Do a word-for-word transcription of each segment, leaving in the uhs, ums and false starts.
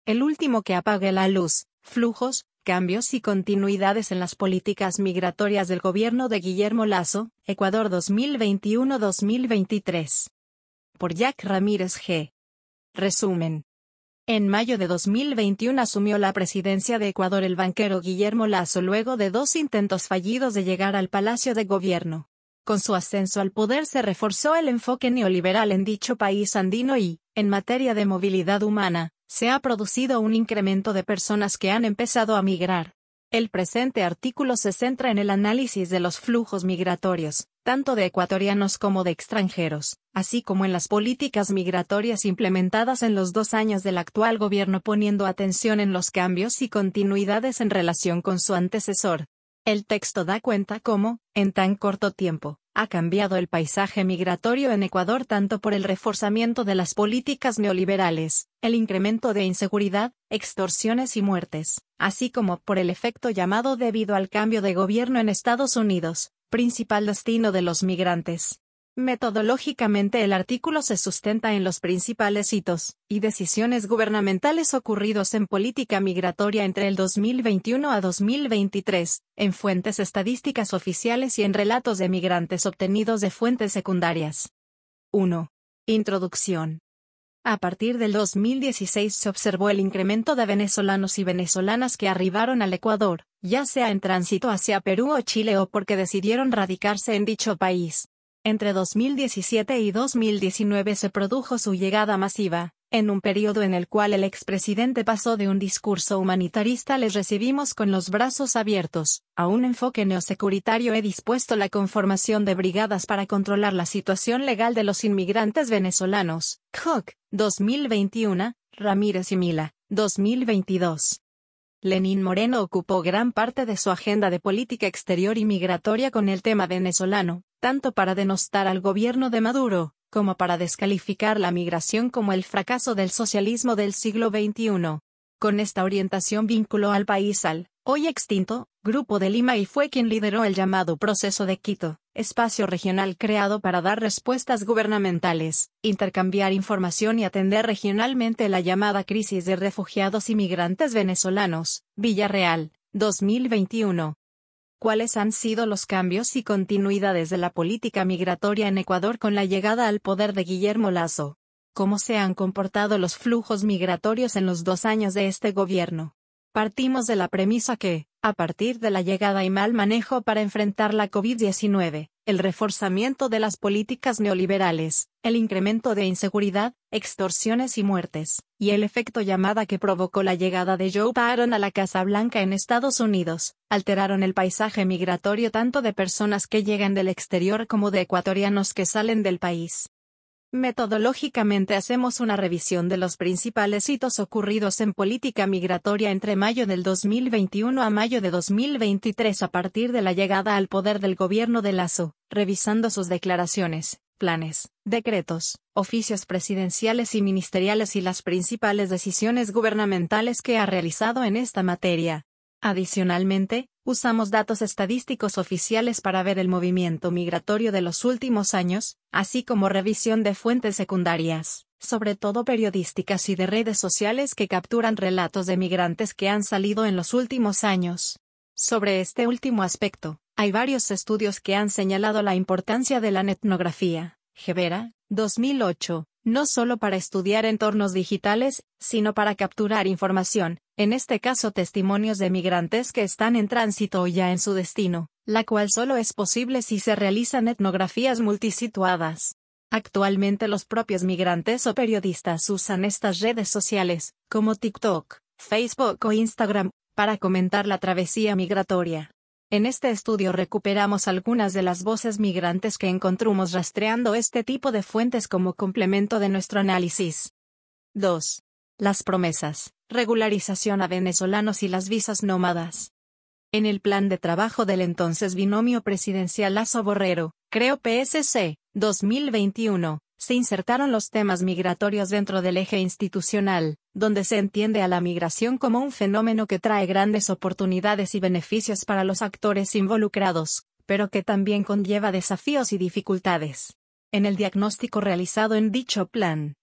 el último que apague la luz, flujos, cambios y continuidades en las políticas migratorias del gobierno de Guillermo Lasso, Ecuador dos mil veintiuno a dos mil veintitrés. Por Jack Ramírez G. Resumen. En mayo de dos mil veintiuno asumió la presidencia de Ecuador el banquero Guillermo Lasso luego de dos intentos fallidos de llegar al Palacio de Gobierno. Con su ascenso al poder se reforzó el enfoque neoliberal en dicho país andino y, en materia de movilidad humana, se ha producido un incremento de personas que han empezado a migrar. El presente artículo se centra en el análisis de los flujos migratorios, tanto de ecuatorianos como de extranjeros, así como en las políticas migratorias implementadas en los dos años del actual gobierno, poniendo atención en los cambios y continuidades en relación con su antecesor. El texto da cuenta cómo, en tan corto tiempo, ha cambiado el paisaje migratorio en Ecuador tanto por el reforzamiento de las políticas neoliberales, el incremento de inseguridad, extorsiones y muertes, así como por el efecto llamado debido al cambio de gobierno en Estados Unidos, principal destino de los migrantes. Metodológicamente el artículo se sustenta en los principales hitos y decisiones gubernamentales ocurridos en política migratoria entre el dos mil veintiuno a dos mil veintitrés, en fuentes estadísticas oficiales y en relatos de migrantes obtenidos de fuentes secundarias. uno. Introducción. A partir del dos mil dieciséis se observó el incremento de venezolanos y venezolanas que arribaron al Ecuador, ya sea en tránsito hacia Perú o Chile o porque decidieron radicarse en dicho país. Entre dos mil diecisiete y dos mil diecinueve se produjo su llegada masiva, en un periodo en el cual el expresidente pasó de un discurso humanitarista "les recibimos con los brazos abiertos", a un enfoque neosecuritario "he dispuesto la conformación de brigadas para controlar la situación legal de los inmigrantes venezolanos". Koch, dos mil veintiuno, Ramírez y Mila, dos mil veintidós. Lenín Moreno ocupó gran parte de su agenda de política exterior y migratoria con el tema venezolano, tanto para denostar al gobierno de Maduro, como para descalificar la migración como el fracaso del socialismo del siglo veintiuno. Con esta orientación vinculó al país al, hoy extinto, Grupo de Lima y fue quien lideró el llamado Proceso de Quito, espacio regional creado para dar respuestas gubernamentales, intercambiar información y atender regionalmente la llamada crisis de refugiados y migrantes venezolanos. Villarreal, dos mil veintiuno. ¿Cuáles han sido los cambios y continuidades de la política migratoria en Ecuador con la llegada al poder de Guillermo Lasso? ¿Cómo se han comportado los flujos migratorios en los dos años de este gobierno? Partimos de la premisa que, a partir de la llegada y mal manejo para enfrentar la COVID diecinueve, el reforzamiento de las políticas neoliberales, el incremento de inseguridad, extorsiones y muertes, y el efecto llamada que provocó la llegada de Joe Biden a la Casa Blanca en Estados Unidos, alteraron el paisaje migratorio tanto de personas que llegan del exterior como de ecuatorianos que salen del país. Metodológicamente hacemos una revisión de los principales hitos ocurridos en política migratoria entre mayo del dos mil veintiuno a mayo de dos mil veintitrés a partir de la llegada al poder del gobierno de Lasso, revisando sus declaraciones, planes, decretos, oficios presidenciales y ministeriales y las principales decisiones gubernamentales que ha realizado en esta materia. Adicionalmente, usamos datos estadísticos oficiales para ver el movimiento migratorio de los últimos años, así como revisión de fuentes secundarias, sobre todo periodísticas y de redes sociales que capturan relatos de migrantes que han salido en los últimos años. Sobre este último aspecto, hay varios estudios que han señalado la importancia de la etnografía. Gevera, dos mil ocho, no solo para estudiar entornos digitales, sino para capturar información, en este caso testimonios de migrantes que están en tránsito o ya en su destino, la cual solo es posible si se realizan etnografías multisituadas. Actualmente los propios migrantes o periodistas usan estas redes sociales, como TikTok, Facebook o Instagram, para comentar la travesía migratoria. En este estudio recuperamos algunas de las voces migrantes que encontramos rastreando este tipo de fuentes como complemento de nuestro análisis. dos. Las promesas, regularización a venezolanos y las visas nómadas. En el plan de trabajo del entonces binomio presidencial Lasso-Borrero, Creo P S C, dos mil veintiuno, se insertaron los temas migratorios dentro del eje institucional, donde se entiende a la migración como un fenómeno que trae grandes oportunidades y beneficios para los actores involucrados, pero que también conlleva desafíos y dificultades. En el diagnóstico realizado en dicho plan,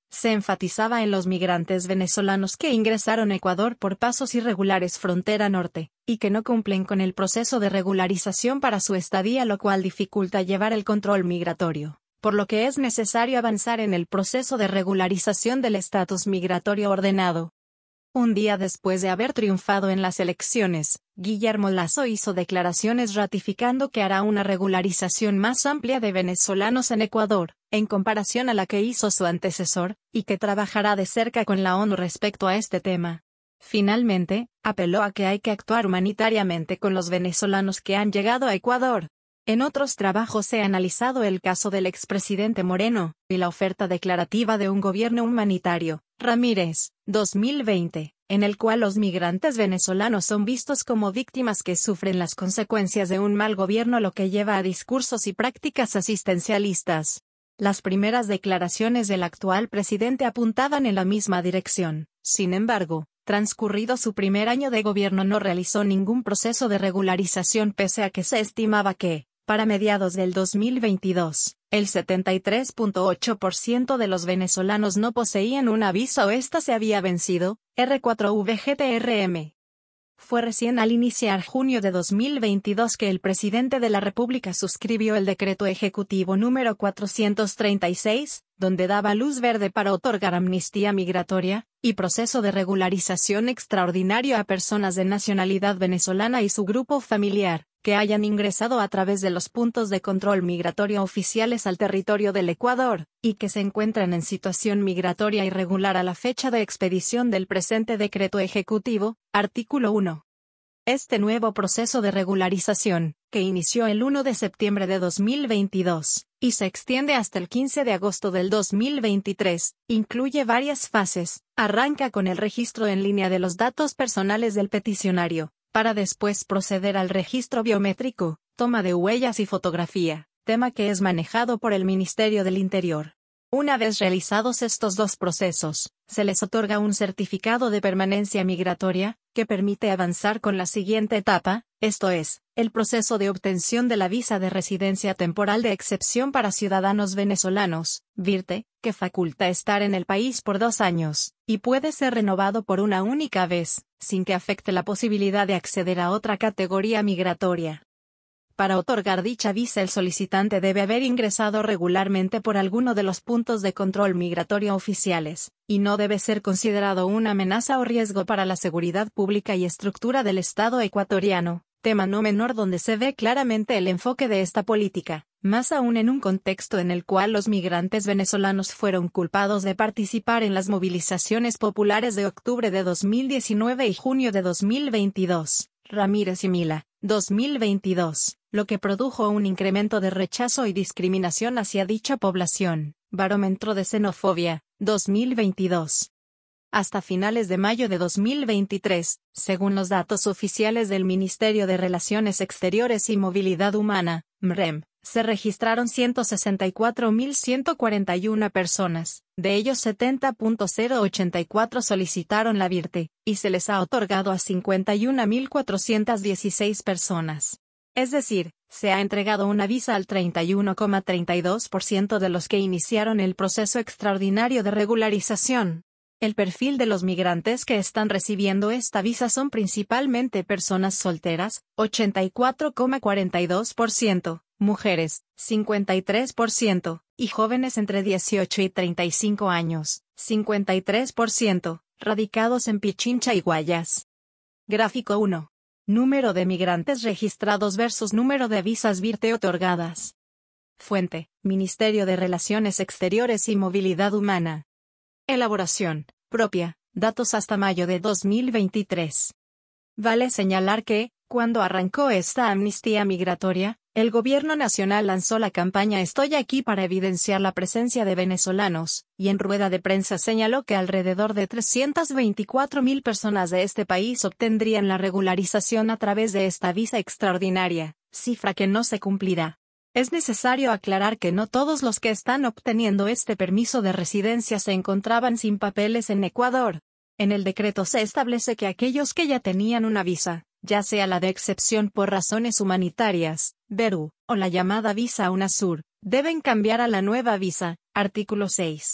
se enfatizaba en los migrantes venezolanos que ingresaron a Ecuador por pasos irregulares frontera norte, y que no cumplen con el proceso de regularización para su estadía, lo cual dificulta llevar el control migratorio, por lo que es necesario avanzar en el proceso de regularización del estatus migratorio ordenado. Un día después de haber triunfado en las elecciones, Guillermo Lasso hizo declaraciones ratificando que hará una regularización más amplia de venezolanos en Ecuador, en comparación a la que hizo su antecesor, y que trabajará de cerca con la ONU respecto a este tema. Finalmente, apeló a que hay que actuar humanitariamente con los venezolanos que han llegado a Ecuador. En otros trabajos se ha analizado el caso del expresidente Moreno, y la oferta declarativa de un gobierno humanitario, Ramírez, dos mil veinte, en el cual los migrantes venezolanos son vistos como víctimas que sufren las consecuencias de un mal gobierno, lo que lleva a discursos y prácticas asistencialistas. Las primeras declaraciones del actual presidente apuntaban en la misma dirección. Sin embargo, transcurrido su primer año de gobierno no realizó ningún proceso de regularización, pese a que se estimaba que, para mediados del dos mil veintidós, el setenta y tres punto ocho por ciento de los venezolanos no poseían una visa o ésta se había vencido. R cuatro V G T R M. Fue recién al iniciar junio de dos mil veintidós que el presidente de la República suscribió el decreto ejecutivo número cuatrocientos treinta y seis, donde daba luz verde para otorgar amnistía migratoria y proceso de regularización extraordinario a personas de nacionalidad venezolana y su grupo familiar, que hayan ingresado a través de los puntos de control migratorio oficiales al territorio del Ecuador, y que se encuentran en situación migratoria irregular a la fecha de expedición del presente decreto ejecutivo, artículo uno. Este nuevo proceso de regularización, que inició el primero de septiembre de dos mil veintidós, y se extiende hasta el quince de agosto del dos mil veintitrés, incluye varias fases. Arranca con el registro en línea de los datos personales del peticionario, para después proceder al registro biométrico, toma de huellas y fotografía, tema que es manejado por el Ministerio del Interior. Una vez realizados estos dos procesos, se les otorga un certificado de permanencia migratoria, que permite avanzar con la siguiente etapa, esto es, el proceso de obtención de la visa de residencia temporal de excepción para ciudadanos venezolanos, VIRTE, que faculta estar en el país por dos años, y puede ser renovado por una única vez, sin que afecte la posibilidad de acceder a otra categoría migratoria. Para otorgar dicha visa el solicitante debe haber ingresado regularmente por alguno de los puntos de control migratorio oficiales, y no debe ser considerado una amenaza o riesgo para la seguridad pública y estructura del Estado ecuatoriano, tema no menor donde se ve claramente el enfoque de esta política, más aún en un contexto en el cual los migrantes venezolanos fueron culpados de participar en las movilizaciones populares de octubre de dos mil diecinueve y junio de dos mil veintidós, Ramírez y Mila, dos mil veintidós, lo que produjo un incremento de rechazo y discriminación hacia dicha población. Barómetro de xenofobia, dos mil veintidós. Hasta finales de mayo de dos mil veintitrés, según los datos oficiales del Ministerio de Relaciones Exteriores y Movilidad Humana, M R E M, se registraron ciento sesenta y cuatro mil ciento cuarenta y una personas, de ellos setenta punto cero ochenta y cuatro solicitaron la VIRTE, y se les ha otorgado a cincuenta y una mil cuatrocientas dieciséis personas. Es decir, se ha entregado una visa al treinta y uno coma treinta y dos por ciento de los que iniciaron el proceso extraordinario de regularización. El perfil de los migrantes que están recibiendo esta visa son principalmente personas solteras, ochenta y cuatro coma cuarenta y dos por ciento, mujeres, cincuenta y tres por ciento, y jóvenes entre dieciocho y treinta y cinco años, cincuenta y tres por ciento, radicados en Pichincha y Guayas. Gráfico uno. Número de migrantes registrados versus número de visas VIRTE otorgadas. Fuente: Ministerio de Relaciones Exteriores y Movilidad Humana. Elaboración propia, datos hasta mayo de dos mil veintitrés. Vale señalar que, cuando arrancó esta amnistía migratoria, el gobierno nacional lanzó la campaña Estoy aquí para evidenciar la presencia de venezolanos, y en rueda de prensa señaló que alrededor de trescientas veinticuatro mil personas de este país obtendrían la regularización a través de esta visa extraordinaria, cifra que no se cumplirá. Es necesario aclarar que no todos los que están obteniendo este permiso de residencia se encontraban sin papeles en Ecuador. En el decreto se establece que aquellos que ya tenían una visa, ya sea la de excepción por razones humanitarias, Verú, o la llamada visa UNASUR, deben cambiar a la nueva visa, artículo seis.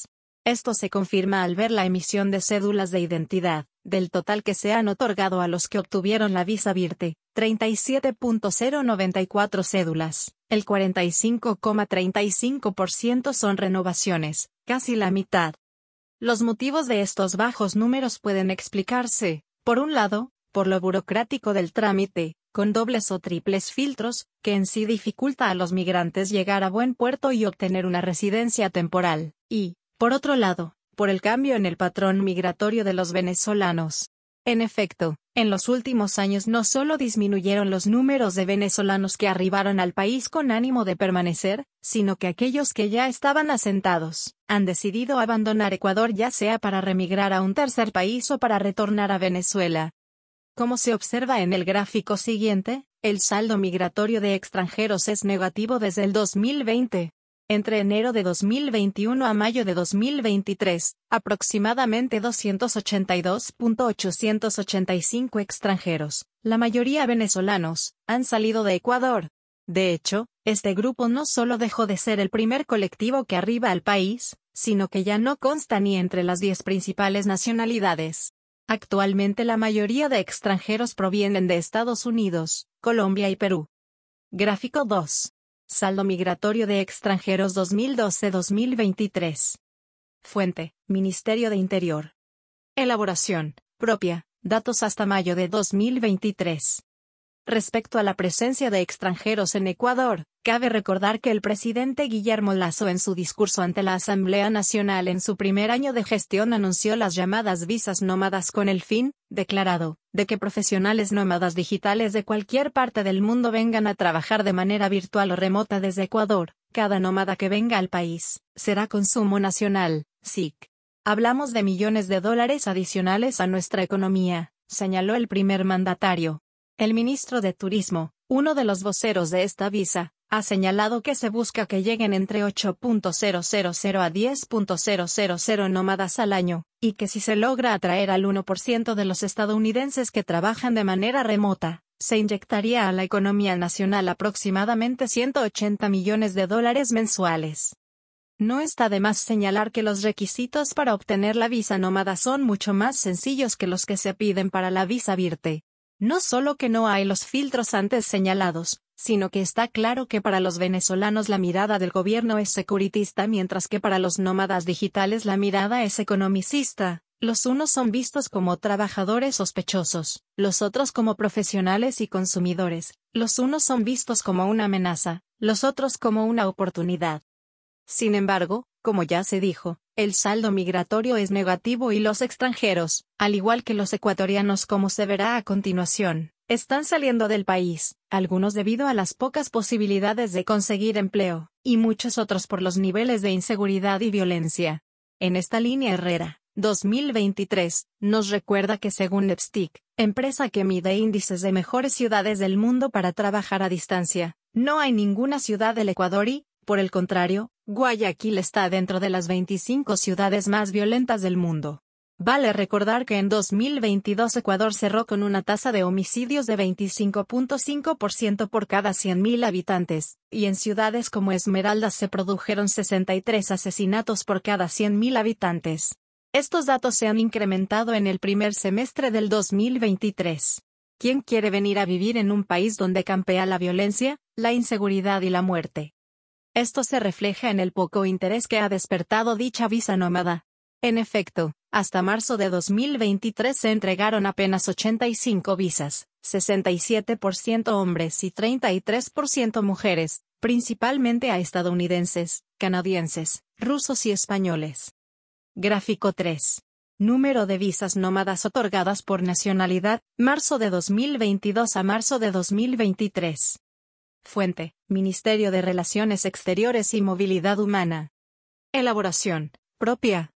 Esto se confirma al ver la emisión de cédulas de identidad. Del total que se han otorgado a los que obtuvieron la visa Virte, treinta y siete punto cero noventa y cuatro cédulas, el cuarenta y cinco coma treinta y cinco por ciento son renovaciones, casi la mitad. Los motivos de estos bajos números pueden explicarse, por un lado, por lo burocrático del trámite, con dobles o triples filtros, que en sí dificulta a los migrantes llegar a buen puerto y obtener una residencia temporal, y, por otro lado, por el cambio en el patrón migratorio de los venezolanos. En efecto, en los últimos años no solo disminuyeron los números de venezolanos que arribaron al país con ánimo de permanecer, sino que aquellos que ya estaban asentados, han decidido abandonar Ecuador ya sea para remigrar a un tercer país o para retornar a Venezuela. Como se observa en el gráfico siguiente, el saldo migratorio de extranjeros es negativo desde el dos mil veinte. Entre enero de dos mil veintiuno a mayo de dos mil veintitrés, aproximadamente doscientos ochenta y dos mil ochocientos ochenta y cinco extranjeros, la mayoría venezolanos, han salido de Ecuador. De hecho, este grupo no solo dejó de ser el primer colectivo que arriba al país, sino que ya no consta ni entre las diez principales nacionalidades. Actualmente la mayoría de extranjeros provienen de Estados Unidos, Colombia y Perú. Gráfico dos. Saldo migratorio de extranjeros dos mil doce a dos mil veintitrés. Fuente: Ministerio de Interior. Elaboración propia, datos hasta mayo de dos mil veintitrés. Respecto a la presencia de extranjeros en Ecuador, cabe recordar que el presidente Guillermo Lasso en su discurso ante la Asamblea Nacional en su primer año de gestión anunció las llamadas visas nómadas con el fin, declarado, de que profesionales nómadas digitales de cualquier parte del mundo vengan a trabajar de manera virtual o remota desde Ecuador. Cada nómada que venga al país, será consumo nacional, S I C. Hablamos de millones de dólares adicionales a nuestra economía, señaló el primer mandatario. El ministro de Turismo, uno de los voceros de esta visa, ha señalado que se busca que lleguen entre ocho punto cero cero cero a diez punto cero cero cero nómadas al año, y que si se logra atraer al uno por ciento de los estadounidenses que trabajan de manera remota, se inyectaría a la economía nacional aproximadamente ciento ochenta millones de dólares mensuales. No está de más señalar que los requisitos para obtener la visa nómada son mucho más sencillos que los que se piden para la visa Virte. No solo que no hay los filtros antes señalados, sino que está claro que para los venezolanos la mirada del gobierno es securitista mientras que para los nómadas digitales la mirada es economicista. Los unos son vistos como trabajadores sospechosos, los otros como profesionales y consumidores, los unos son vistos como una amenaza, los otros como una oportunidad. Sin embargo, como ya se dijo, el saldo migratorio es negativo y los extranjeros, al igual que los ecuatorianos como se verá a continuación, están saliendo del país, algunos debido a las pocas posibilidades de conseguir empleo, y muchos otros por los niveles de inseguridad y violencia. En esta línea Herrera, dos mil veintitrés, nos recuerda que según Lepstick, empresa que mide índices de mejores ciudades del mundo para trabajar a distancia, no hay ninguna ciudad del Ecuador y, por el contrario, Guayaquil está dentro de las veinticinco ciudades más violentas del mundo. Vale recordar que en dos mil veintidós Ecuador cerró con una tasa de homicidios de veinticinco punto cinco por ciento por cada cien mil habitantes, y en ciudades como Esmeraldas se produjeron sesenta y tres asesinatos por cada cien mil habitantes. Estos datos se han incrementado en el primer semestre del dos mil veintitrés. ¿Quién quiere venir a vivir en un país donde campea la violencia, la inseguridad y la muerte? Esto se refleja en el poco interés que ha despertado dicha visa nómada. En efecto, hasta marzo de dos mil veintitrés se entregaron apenas ochenta y cinco visas, sesenta y siete por ciento hombres y treinta y tres por ciento mujeres, principalmente a estadounidenses, canadienses, rusos y españoles. Gráfico tres. Número de visas nómadas otorgadas por nacionalidad, marzo de dos mil veintidós a marzo de dos mil veintitrés. Fuente: Ministerio de Relaciones Exteriores y Movilidad Humana. Elaboración propia.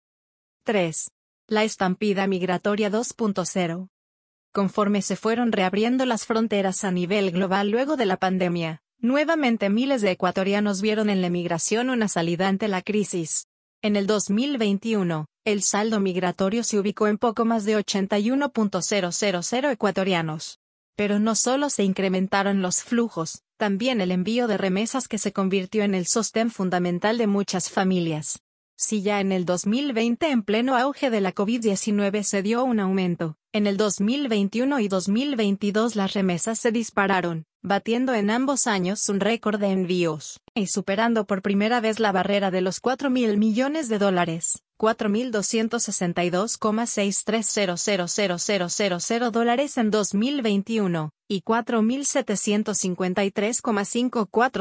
tres. La estampida migratoria dos punto cero. Conforme se fueron reabriendo las fronteras a nivel global luego de la pandemia, nuevamente miles de ecuatorianos vieron en la migración una salida ante la crisis. En el dos mil veintiuno, el saldo migratorio se ubicó en poco más de ochenta y uno punto cero cero cero ecuatorianos. Pero no solo se incrementaron los flujos, también el envío de remesas que se convirtió en el sostén fundamental de muchas familias. Si ya en el dos mil veinte en pleno auge de la COVID diecinueve se dio un aumento, en el dos mil veintiuno y dos mil veintidós las remesas se dispararon, batiendo en ambos años un récord de envíos, y superando por primera vez la barrera de los cuatro mil millones de dólares, cuatro mil doscientos sesenta y dos coma sesenta y tres mil dólares en dos mil veintiuno, y cuatro mil setecientos cincuenta y tres coma cincuenta y cuatro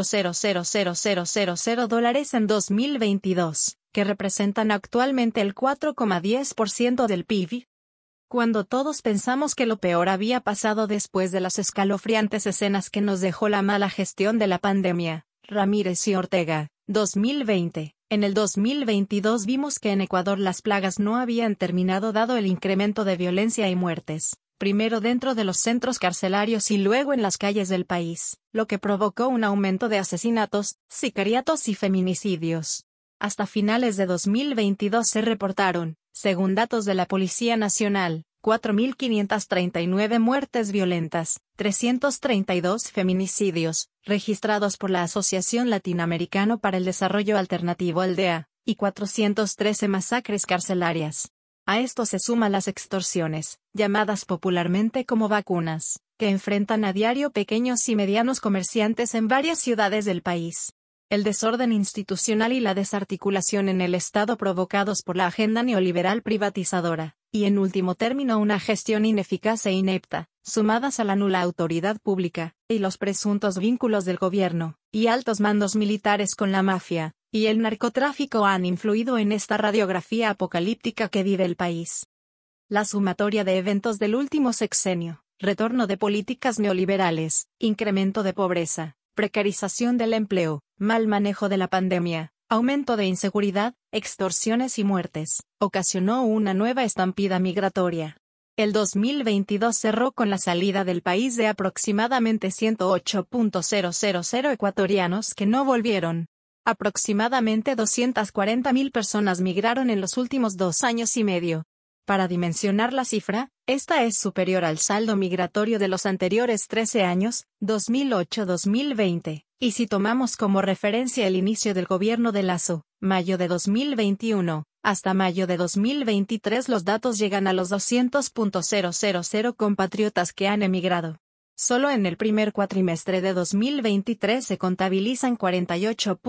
mil dólares en dos mil veintidós, que representan actualmente el cuatro coma diez por ciento del P I B. Cuando todos pensamos que lo peor había pasado después de las escalofriantes escenas que nos dejó la mala gestión de la pandemia, Ramírez y Ortega, dos mil veinte, en el dos mil veintidós vimos que en Ecuador las plagas no habían terminado dado el incremento de violencia y muertes, primero dentro de los centros carcelarios y luego en las calles del país, lo que provocó un aumento de asesinatos, sicariatos y feminicidios. Hasta finales de dos mil veintidós se reportaron, según datos de la Policía Nacional, cuatro mil quinientas treinta y nueve muertes violentas, trescientos treinta y dos feminicidios, registrados por la Asociación Latinoamericana para el Desarrollo Alternativo Aldea, y cuatrocientas trece masacres carcelarias. A esto se suman las extorsiones, llamadas popularmente como vacunas, que enfrentan a diario pequeños y medianos comerciantes en varias ciudades del país. El desorden institucional y la desarticulación en el Estado provocados por la agenda neoliberal privatizadora, y en último término una gestión ineficaz e inepta, sumadas a la nula autoridad pública, y los presuntos vínculos del gobierno, y altos mandos militares con la mafia, y el narcotráfico han influido en esta radiografía apocalíptica que vive el país. La sumatoria de eventos del último sexenio, retorno de políticas neoliberales, incremento de pobreza, precarización del empleo, mal manejo de la pandemia, aumento de inseguridad, extorsiones y muertes, ocasionó una nueva estampida migratoria. El dos mil veintidós cerró con la salida del país de aproximadamente ciento ocho mil ecuatorianos que no volvieron. Aproximadamente doscientas cuarenta mil personas migraron en los últimos dos años y medio. Para dimensionar la cifra, esta es superior al saldo migratorio de los anteriores trece años, dos mil ocho a dos mil veinte, y si tomamos como referencia el inicio del gobierno de Lasso, mayo de dos mil veintiuno, hasta mayo de dos mil veintitrés los datos llegan a los doscientos mil compatriotas que han emigrado. Solo en el primer cuatrimestre de dos mil veintitrés se contabilizan cuarenta y ocho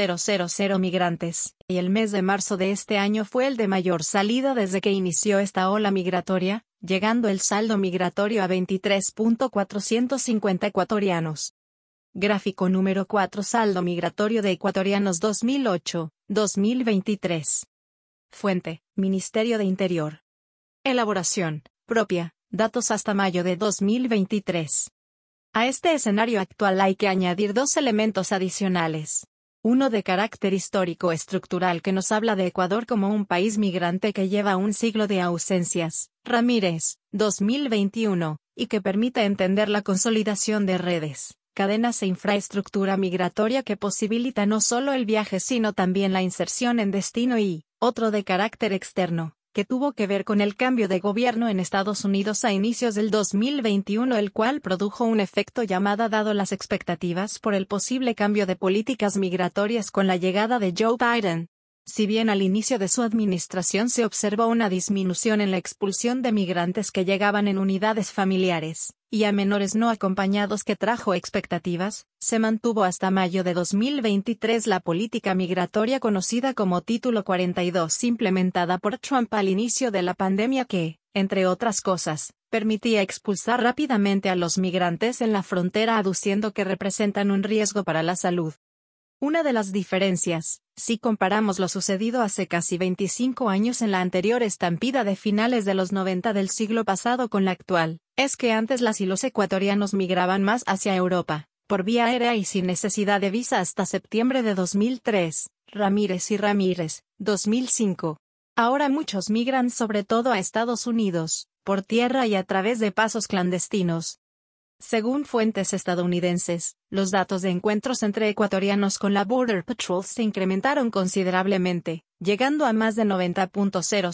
mil migrantes, y el mes de marzo de este año fue el de mayor salida desde que inició esta ola migratoria, llegando el saldo migratorio a veintitrés mil cuatrocientos cincuenta ecuatorianos. Gráfico número cuatro. Saldo migratorio de ecuatorianos dos mil ocho a dos mil veintitrés. Fuente: Ministerio de Interior. Elaboración propia. Datos hasta mayo de dos mil veintitrés. A este escenario actual hay que añadir dos elementos adicionales. Uno de carácter histórico-estructural que nos habla de Ecuador como un país migrante que lleva un siglo de ausencias, Ramírez, dos mil veintiuno, y que permite entender la consolidación de redes, cadenas e infraestructura migratoria que posibilita no solo el viaje sino también la inserción en destino y, otro de carácter externo, que tuvo que ver con el cambio de gobierno en Estados Unidos a inicios del dos mil veintiuno, el cual produjo un efecto llamada dado las expectativas por el posible cambio de políticas migratorias con la llegada de Joe Biden. Si bien al inicio de su administración se observó una disminución en la expulsión de migrantes que llegaban en unidades familiares, y a menores no acompañados que trajo expectativas, se mantuvo hasta mayo de dos mil veintitrés la política migratoria conocida como Título cuarenta y dos implementada por Trump al inicio de la pandemia que, entre otras cosas, permitía expulsar rápidamente a los migrantes en la frontera aduciendo que representan un riesgo para la salud. Una de las diferencias, si comparamos lo sucedido hace casi veinticinco años en la anterior estampida de finales de los noventa del siglo pasado con la actual, es que antes las y los ecuatorianos migraban más hacia Europa, por vía aérea y sin necesidad de visa hasta septiembre de dos mil tres, Ramírez y Ramírez, dos mil cinco. Ahora muchos migran sobre todo a Estados Unidos, por tierra y a través de pasos clandestinos. Según fuentes estadounidenses, los datos de encuentros entre ecuatorianos con la Border Patrol se incrementaron considerablemente, llegando a más de noventa mil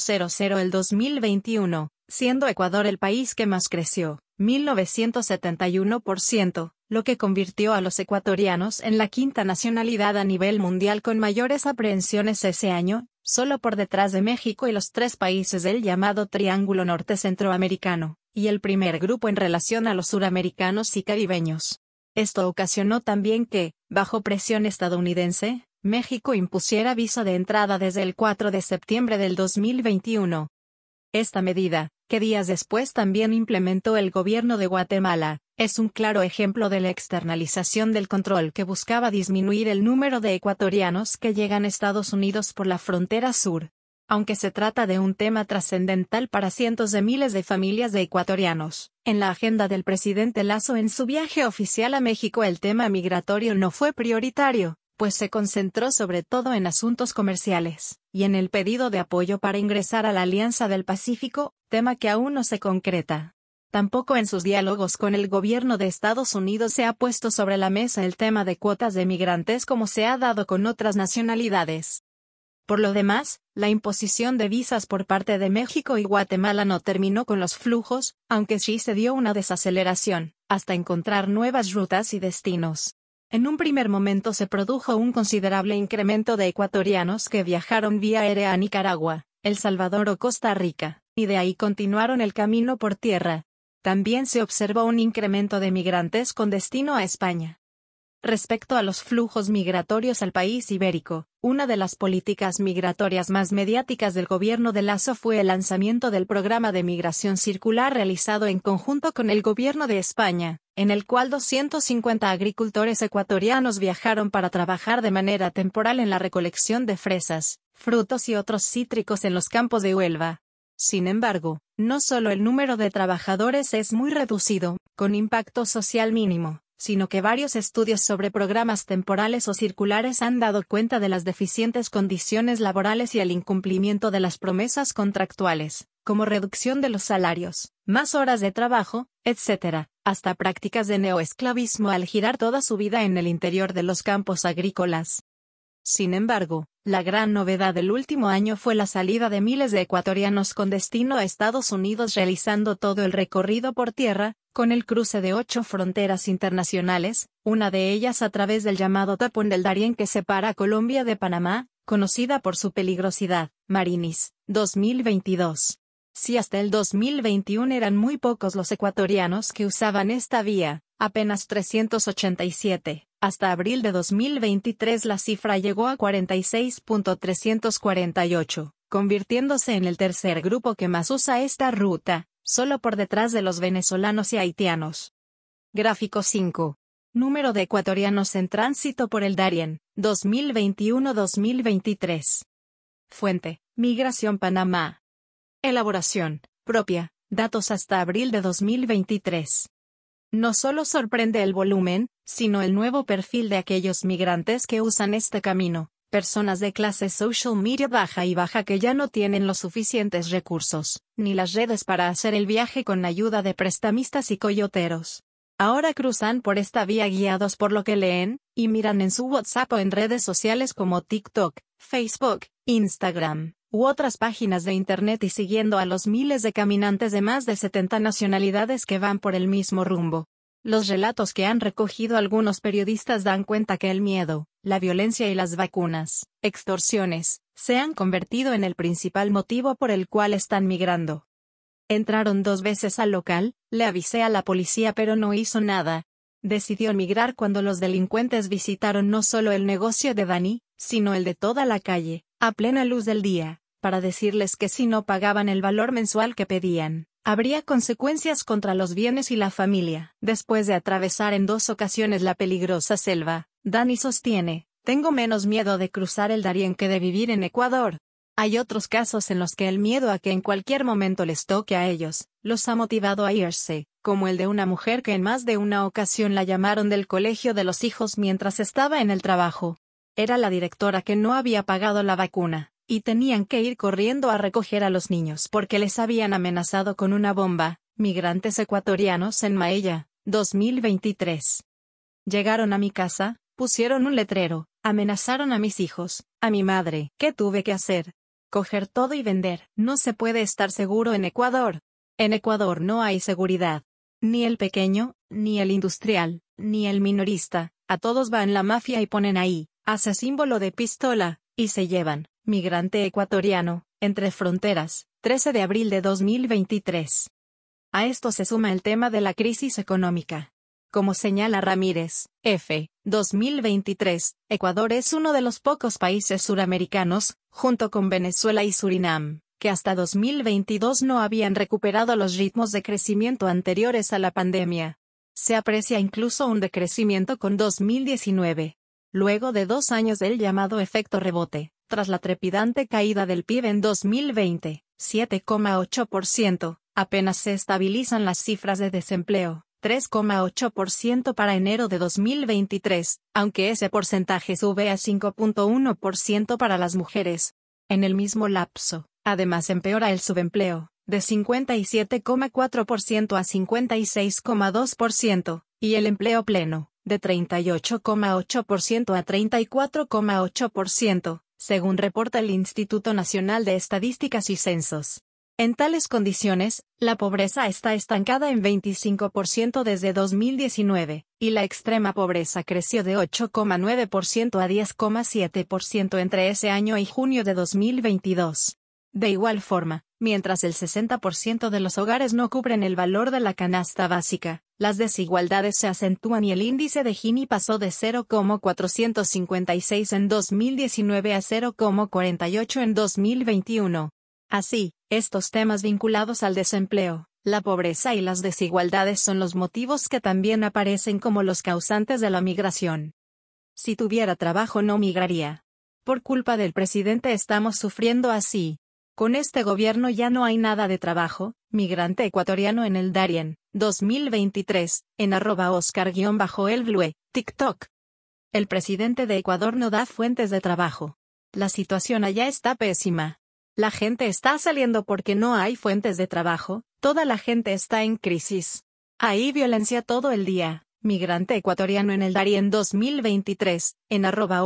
el dos mil veintiuno, siendo Ecuador el país que más creció, mil novecientos setenta y uno por ciento, lo que convirtió a los ecuatorianos en la quinta nacionalidad a nivel mundial con mayores aprehensiones ese año, solo por detrás de México y los tres países del llamado Triángulo Norte Centroamericano, y el primer grupo en relación a los suramericanos y caribeños. Esto ocasionó también que, bajo presión estadounidense, México impusiera visa de entrada desde el cuatro de septiembre del dos mil veintiuno. Esta medida, que días después también implementó el gobierno de Guatemala, es un claro ejemplo de la externalización del control que buscaba disminuir el número de ecuatorianos que llegan a Estados Unidos por la frontera sur. Aunque se trata de un tema trascendental para cientos de miles de familias de ecuatorianos, en la agenda del presidente Lasso en su viaje oficial a México el tema migratorio no fue prioritario, pues se concentró sobre todo en asuntos comerciales, y en el pedido de apoyo para ingresar a la Alianza del Pacífico, tema que aún no se concreta. Tampoco en sus diálogos con el gobierno de Estados Unidos se ha puesto sobre la mesa el tema de cuotas de migrantes como se ha dado con otras nacionalidades. Por lo demás, la imposición de visas por parte de México y Guatemala no terminó con los flujos, aunque sí se dio una desaceleración, hasta encontrar nuevas rutas y destinos. En un primer momento se produjo un considerable incremento de ecuatorianos que viajaron vía aérea a Nicaragua, El Salvador o Costa Rica, y de ahí continuaron el camino por tierra. También se observó un incremento de migrantes con destino a España. Respecto a los flujos migratorios al país ibérico, una de las políticas migratorias más mediáticas del gobierno de Lasso fue el lanzamiento del programa de migración circular realizado en conjunto con el gobierno de España, en el cual doscientos cincuenta agricultores ecuatorianos viajaron para trabajar de manera temporal en la recolección de fresas, frutos y otros cítricos en los campos de Huelva. Sin embargo, no solo el número de trabajadores es muy reducido, con impacto social mínimo, sino que varios estudios sobre programas temporales o circulares han dado cuenta de las deficientes condiciones laborales y el incumplimiento de las promesas contractuales, como reducción de los salarios, más horas de trabajo, etcétera, hasta prácticas de neoesclavismo al girar toda su vida en el interior de los campos agrícolas. Sin embargo, la gran novedad del último año fue la salida de miles de ecuatorianos con destino a Estados Unidos realizando todo el recorrido por tierra, con el cruce de ocho fronteras internacionales, una de ellas a través del llamado tapón del Darién que separa a Colombia de Panamá, conocida por su peligrosidad, Marinis, dos mil veintidós. Si hasta el dos mil veintiuno eran muy pocos los ecuatorianos que usaban esta vía, apenas trescientos ochenta y siete. Hasta abril de dos mil veintitrés la cifra llegó a cuarenta y seis mil trescientos cuarenta y ocho, convirtiéndose en el tercer grupo que más usa esta ruta, solo por detrás de los venezolanos y haitianos. Gráfico cinco. Número de ecuatorianos en tránsito por el Darién, dos mil veintiuno a dos mil veintitrés. Fuente: Migración Panamá. Elaboración propia, datos hasta abril de dos mil veintitrés. No solo sorprende el volumen, sino el nuevo perfil de aquellos migrantes que usan este camino, personas de clase social media baja y baja que ya no tienen los suficientes recursos, ni las redes para hacer el viaje con ayuda de prestamistas y coyoteros. Ahora cruzan por esta vía guiados por lo que leen, y miran en su WhatsApp o en redes sociales como TikTok, Facebook, Instagram, u otras páginas de Internet y siguiendo a los miles de caminantes de más de setenta nacionalidades que van por el mismo rumbo. Los relatos que han recogido algunos periodistas dan cuenta que el miedo, la violencia y las vacunas, extorsiones, se han convertido en el principal motivo por el cual están migrando. Entraron dos veces al local, le avisé a la policía pero no hizo nada. Decidió migrar cuando los delincuentes visitaron no solo el negocio de Dani, sino el de toda la calle, a plena luz del día, para decirles que si no pagaban el valor mensual que pedían, habría consecuencias contra los bienes y la familia. Después de atravesar en dos ocasiones la peligrosa selva, Dani sostiene, tengo menos miedo de cruzar el Darién que de vivir en Ecuador. Hay otros casos en los que el miedo a que en cualquier momento les toque a ellos, los ha motivado a irse, como el de una mujer que en más de una ocasión la llamaron del colegio de los hijos mientras estaba en el trabajo. Era la directora que no había pagado la vacuna, y tenían que ir corriendo a recoger a los niños porque les habían amenazado con una bomba. Migrantes ecuatorianos en Maella, dos mil veintitrés. Llegaron a mi casa, pusieron un letrero, amenazaron a mis hijos, a mi madre. ¿Qué tuve que hacer? Coger todo y vender. No se puede estar seguro en Ecuador. En Ecuador no hay seguridad. Ni el pequeño, ni el industrial, ni el minorista, a todos van la mafia y ponen ahí, hace símbolo de pistola, y se llevan. migrante ecuatoriano, entre fronteras, trece de abril de dos mil veintitrés. A esto se suma el tema de la crisis económica. Como señala Ramírez, F. dos mil veintitrés, Ecuador es uno de los pocos países suramericanos, junto con Venezuela y Surinam, que hasta dos mil veintidós no habían recuperado los ritmos de crecimiento anteriores a la pandemia. Se aprecia incluso un decrecimiento con dos mil diecinueve. Luego de dos años del llamado efecto rebote, tras la trepidante caída del P I B en dos mil veinte, siete coma ocho por ciento, apenas se estabilizan las cifras de desempleo, tres coma ocho por ciento para enero de dos mil veintitrés, aunque ese porcentaje sube a cinco coma uno por ciento para las mujeres. En el mismo lapso, además empeora el subempleo, de cincuenta y siete coma cuatro por ciento a cincuenta y seis coma dos por ciento, y el empleo pleno, de treinta y ocho coma ocho por ciento a treinta y cuatro coma ocho por ciento, según reporta el Instituto Nacional de Estadísticas y Censos. En tales condiciones, la pobreza está estancada en veinticinco por ciento desde dos mil diecinueve, y la extrema pobreza creció de ocho coma nueve por ciento a diez coma siete por ciento entre ese año y junio de dos mil veintidós. De igual forma, mientras el sesenta por ciento de los hogares no cubren el valor de la canasta básica, las desigualdades se acentúan y el índice de Gini pasó de cero coma cuatrocientos cincuenta y seis en dos mil diecinueve a cero coma cuarenta y ocho en dos mil veintiuno. Así, estos temas vinculados al desempleo, la pobreza y las desigualdades son los motivos que también aparecen como los causantes de la migración. Si tuviera trabajo no migraría. Por culpa del presidente estamos sufriendo así. Con este gobierno ya no hay nada de trabajo. Migrante ecuatoriano en el Darién, dos mil veintitrés, en arroba Oscar-el TikTok. El presidente de Ecuador no da fuentes de trabajo. La situación allá está pésima. La gente está saliendo porque no hay fuentes de trabajo, toda la gente está en crisis. Hay violencia todo el día. Migrante ecuatoriano en el Darién dos mil veintitrés, en arroba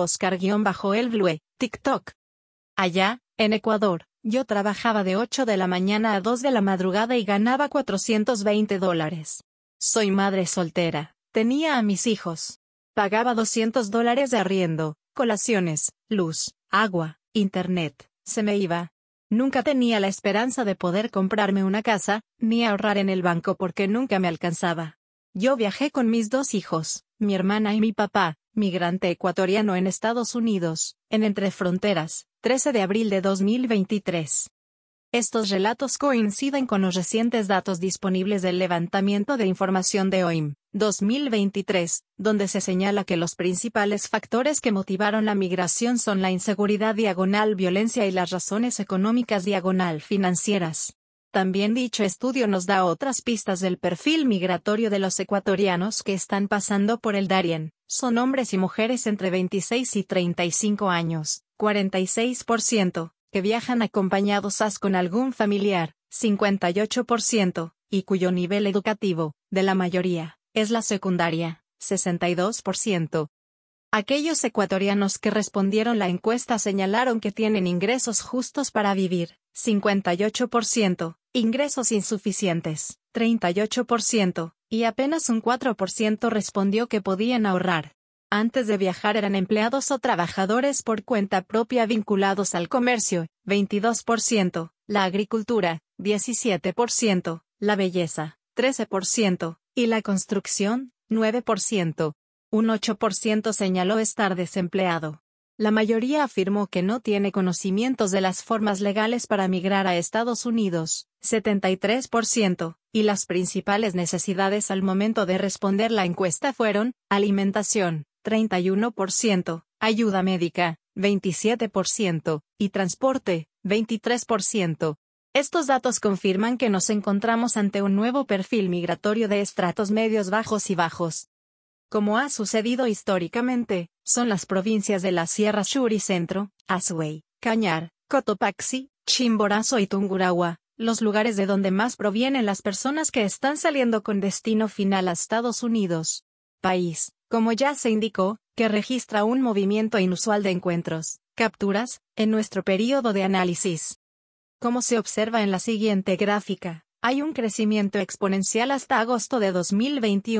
Oscar-el TikTok. Allá, en Ecuador, yo trabajaba de ocho de la mañana a dos de la madrugada y ganaba cuatrocientos veinte dólares. Soy madre soltera, tenía a mis hijos. Pagaba doscientos dólares de arriendo, colaciones, luz, agua, internet, se me iba. Nunca tenía la esperanza de poder comprarme una casa, ni ahorrar en el banco porque nunca me alcanzaba. Yo viajé con mis dos hijos, mi hermana y mi papá, migrante ecuatoriano en Estados Unidos, en Entre Fronteras, trece de abril de dos mil veintitrés. Estos relatos coinciden con los recientes datos disponibles del levantamiento de información de O I M, dos mil veintitrés, donde se señala que los principales factores que motivaron la migración son la inseguridad diagonal violencia y las razones económicas diagonal financieras. También dicho estudio nos da otras pistas del perfil migratorio de los ecuatorianos que están pasando por el Darién. Son hombres y mujeres entre veintiséis y treinta y cinco años, cuarenta y seis por ciento, que viajan acompañados as con algún familiar, cincuenta y ocho por ciento, y cuyo nivel educativo, de la mayoría, es la secundaria, sesenta y dos por ciento. Aquellos ecuatorianos que respondieron la encuesta señalaron que tienen ingresos justos para vivir, cincuenta y ocho por ciento, ingresos insuficientes, treinta y ocho por ciento, y apenas un cuatro por ciento respondió que podían ahorrar. Antes de viajar eran empleados o trabajadores por cuenta propia vinculados al comercio, veintidós por ciento, la agricultura, diecisiete por ciento, la belleza, trece por ciento, y la construcción, nueve por ciento. Un ocho por ciento señaló estar desempleado. La mayoría afirmó que no tiene conocimientos de las formas legales para migrar a Estados Unidos, setenta y tres por ciento, y las principales necesidades al momento de responder la encuesta fueron, alimentación, treinta y uno por ciento, ayuda médica, veintisiete por ciento, y transporte, veintitrés por ciento. Estos datos confirman que nos encontramos ante un nuevo perfil migratorio de estratos medios bajos y bajos. Como ha sucedido históricamente, son las provincias de la Sierra Sur y Centro, Azuay, Cañar, Cotopaxi, Chimborazo y Tungurahua, los lugares de donde más provienen las personas que están saliendo con destino final a Estados Unidos. País, como ya se indicó, que registra un movimiento inusual de encuentros, capturas, en nuestro periodo de análisis. Como se observa en la siguiente gráfica, hay un crecimiento exponencial hasta agosto de dos mil veintiuno,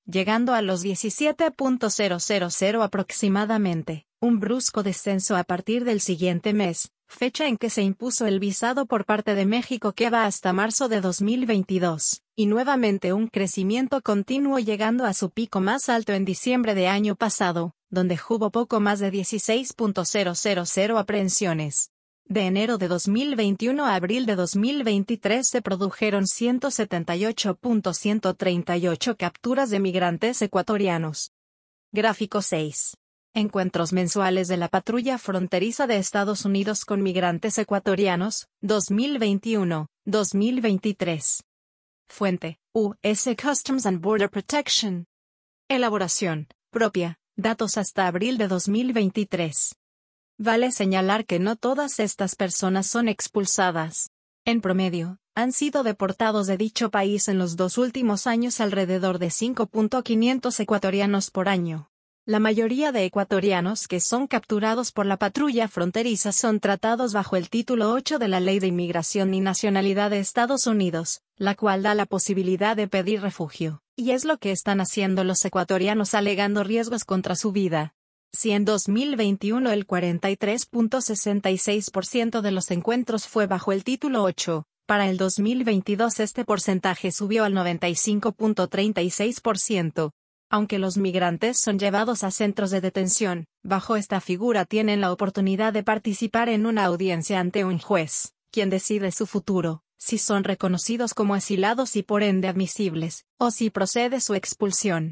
llegando a los diecisiete punto cero cero cero aproximadamente, un brusco descenso a partir del siguiente mes, fecha en que se impuso el visado por parte de México que va hasta marzo de dos mil veintidós, y nuevamente un crecimiento continuo llegando a su pico más alto en diciembre de año pasado, donde hubo poco más de dieciséis punto cero cero cero aprehensiones. De enero de dos mil veintiuno a abril de dos mil veintitrés se produjeron ciento setenta y ocho punto ciento treinta y ocho capturas de migrantes ecuatorianos. Gráfico seis. Encuentros mensuales de la patrulla fronteriza de Estados Unidos con migrantes ecuatorianos, dos mil veintiuno a dos mil veintitrés. Fuente, U S Customs and Border Protection. Elaboración, propia, datos hasta abril de dos mil veintitrés. Vale señalar que no todas estas personas son expulsadas. En promedio, han sido deportados de dicho país en los dos últimos años alrededor de cinco mil quinientos ecuatorianos por año. La mayoría de ecuatorianos que son capturados por la patrulla fronteriza son tratados bajo el título ocho de la Ley de Inmigración y Nacionalidad de Estados Unidos, la cual da la posibilidad de pedir refugio, y es lo que están haciendo los ecuatorianos alegando riesgos contra su vida. Si en dos mil veintiuno el cuarenta y tres punto sesenta y seis por ciento de los encuentros fue bajo el título ocho, para el dos mil veintidós este porcentaje subió al noventa y cinco punto treinta y seis por ciento. Aunque los migrantes son llevados a centros de detención, bajo esta figura tienen la oportunidad de participar en una audiencia ante un juez, quien decide su futuro, si son reconocidos como asilados y por ende admisibles, o si procede su expulsión.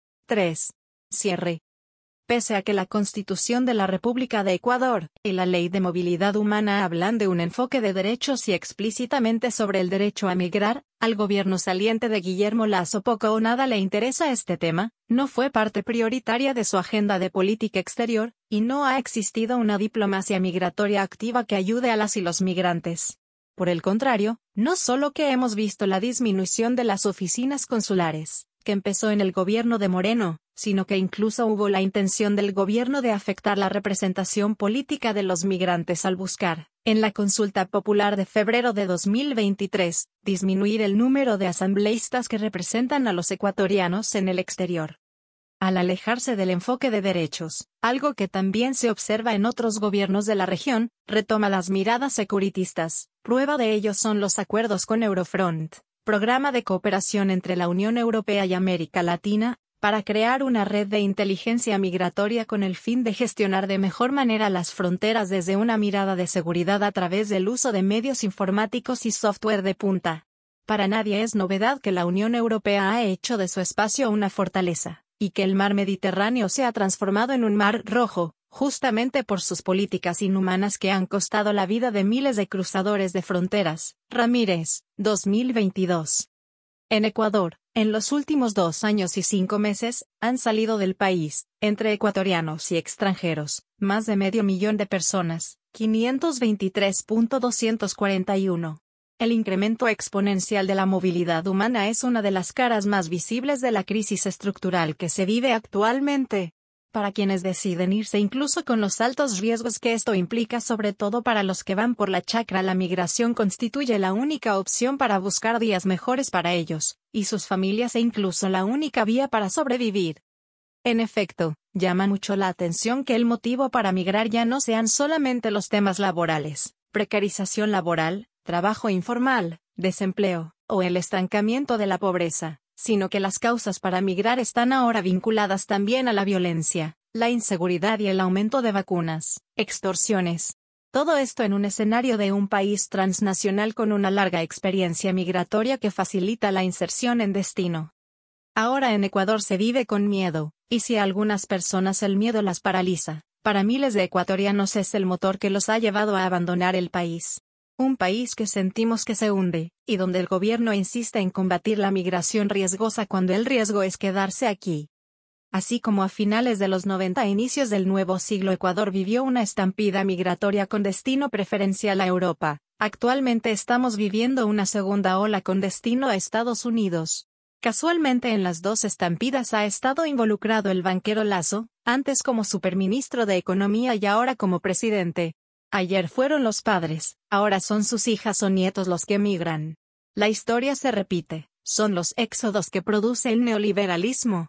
tres. Cierre. Pese a que la Constitución de la República de Ecuador y la Ley de Movilidad Humana hablan de un enfoque de derechos y explícitamente sobre el derecho a migrar, al gobierno saliente de Guillermo Lasso poco o nada le interesa este tema, no fue parte prioritaria de su agenda de política exterior, y no ha existido una diplomacia migratoria activa que ayude a las y los migrantes. Por el contrario, no solo que hemos visto la disminución de las oficinas consulares, que empezó en el gobierno de Moreno, sino que incluso hubo la intención del gobierno de afectar la representación política de los migrantes al buscar, en la consulta popular de febrero de dos mil veintitrés, disminuir el número de asambleístas que representan a los ecuatorianos en el exterior. Al alejarse del enfoque de derechos, algo que también se observa en otros gobiernos de la región, retoma las miradas securitistas. Prueba de ello son los acuerdos con Eurofront, programa de cooperación entre la Unión Europea y América Latina, para crear una red de inteligencia migratoria con el fin de gestionar de mejor manera las fronteras desde una mirada de seguridad a través del uso de medios informáticos y software de punta. Para nadie es novedad que la Unión Europea ha hecho de su espacio una fortaleza, y que el mar Mediterráneo se ha transformado en un mar rojo, justamente por sus políticas inhumanas que han costado la vida de miles de cruzadores de fronteras. Ramírez, dos mil veintidós. En Ecuador, en los últimos dos años y cinco meses, han salido del país, entre ecuatorianos y extranjeros, más de medio millón de personas, quinientos veintitrés mil doscientos cuarenta y uno. El incremento exponencial de la movilidad humana es una de las caras más visibles de la crisis estructural que se vive actualmente. Para quienes deciden irse incluso con los altos riesgos que esto implica, sobre todo para los que van por la chacra, la migración constituye la única opción para buscar días mejores para ellos y sus familias e incluso la única vía para sobrevivir. En efecto, llama mucho la atención que el motivo para migrar ya no sean solamente los temas laborales, precarización laboral, trabajo informal, desempleo, o el estancamiento de la pobreza, sino que las causas para migrar están ahora vinculadas también a la violencia, la inseguridad y el aumento de vacunas, extorsiones. Todo esto en un escenario de un país transnacional con una larga experiencia migratoria que facilita la inserción en destino. Ahora en Ecuador se vive con miedo, y si a algunas personas el miedo las paraliza, para miles de ecuatorianos es el motor que los ha llevado a abandonar el país. Un país que sentimos que se hunde, y donde el gobierno insiste en combatir la migración riesgosa cuando el riesgo es quedarse aquí. Así como a finales de los noventa e inicios del nuevo siglo Ecuador vivió una estampida migratoria con destino preferencial a Europa, actualmente estamos viviendo una segunda ola con destino a Estados Unidos. Casualmente en las dos estampidas ha estado involucrado el banquero Lasso, antes como superministro de Economía y ahora como presidente. Ayer fueron los padres, ahora son sus hijas o nietos los que migran. La historia se repite, son los éxodos que produce el neoliberalismo.